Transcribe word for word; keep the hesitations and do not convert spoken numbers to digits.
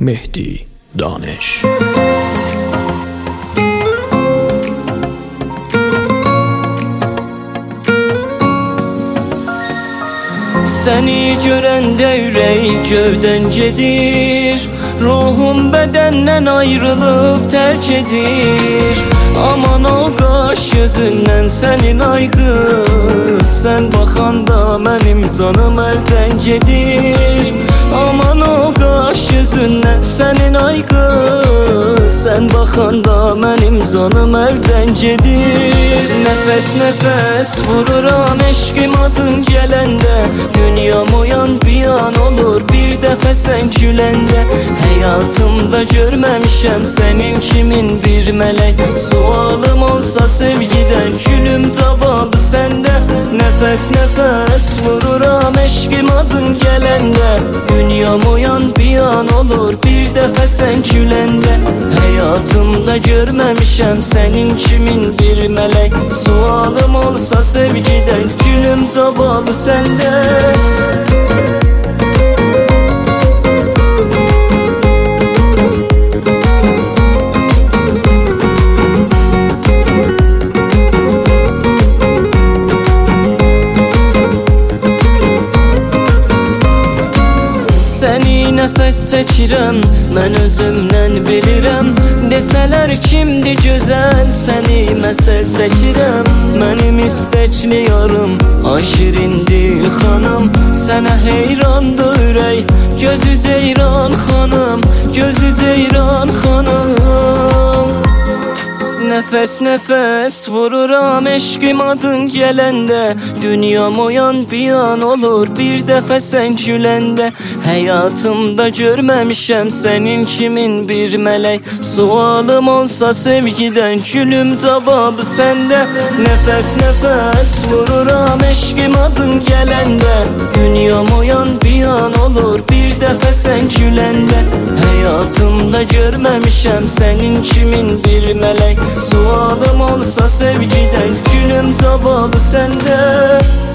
Mehdi Daneş. Seni görəndə ürək gövdən gedir, ruhum bədəndən ayrılıb tərk edir. Aman o qaş gözündən sənin ayqı, sən baxanda mənim canım əldən gedir. Aman o qaş gözündən sənin ayqı, sən baxanda mənim canım əldən gedir. Nəfəs nəfəs vururam eşqim adın gələndə, dünyam uyan bir an olur bir dəfə sən güləndə. Həyatımda görməmişəm sənin kimin bir mələk, sualım olsa sevgidən gülüm cavabı səndə. Nəfəs nəfəs vururam eşqim adın gələndə, dünyam uyan bir an olur bir dəfə sən güləndə. Həyatımda görməmişəm sənin kimin bir mələk, sualım olsa sevgidən gülüm cavabı səndə. Nəfəs çəkirəm, mən özümdən bilirəm. Desələr kimdir gözəl, səni məsəl çəkirəm. Mənim istəkli yarım, ay şirin dil xanım, sənə heyrandır ürək, gözü ceyran xanım, gözü ceyran xanım. Nəfəs nəfəs vururam eşqim adın gələndə, dünyam uyan bir an olur bir dəfə sən güləndə. Həyatımda görməmişəm sənin kimin bir mələk, sualım olsa sevgidən gülüm cavabı səndə. Nəfəs nəfəs vururam eşqim adın gələndə, dünyam uyan bir an olur bir dəfə sən güləndə. Həyatımda görməmişəm sənin kimin bir mələk, sualım olsa sevgidən gülüm cavabı səndə.